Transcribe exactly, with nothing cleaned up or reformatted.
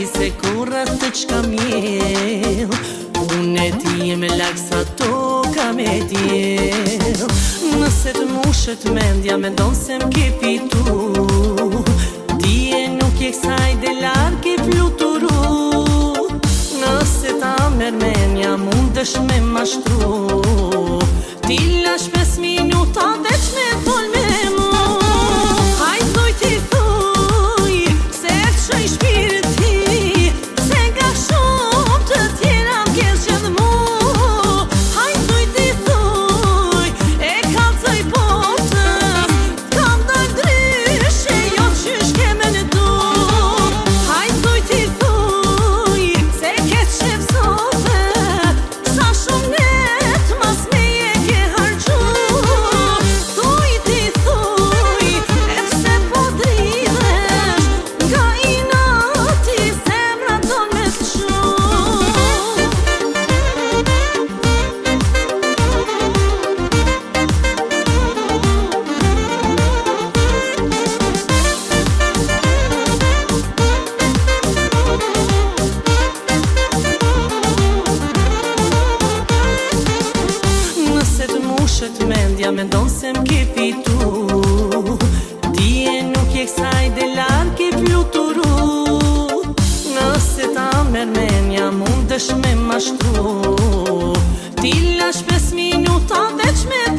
se kurra të qka mjell. Unë e ti me laksa toka me djell. Nëse të mushet mendja me donë se m'ke fitu, dije nuk je kësaj dhe larg e fluturu. Nëse ta mërmenja mundesh me mashtru, ti lash pes minuta veç me fol me mu. Hajt thuj ti thuj, se të shoj shpirti, se nga shumë të tjera m'kesh që dhe mu. Hajt thuj ti thuj, e kalcoj potës, kam dal dryshe, jo qysh ke me në du. Hajt thuj ti thuj, se ke qef zote, sa shumë net mas me je ke hargju. Thuj ti thuj, e pse po dridhesh, nga inati zemra don me të qu. Nëse të mushet mendja me ndonë se m'ke fitu, dije nuk je kësaj dhe larg e fluturu. Nëse ta mërmenja mundesh me mashtru, ti lash pes minuta veç me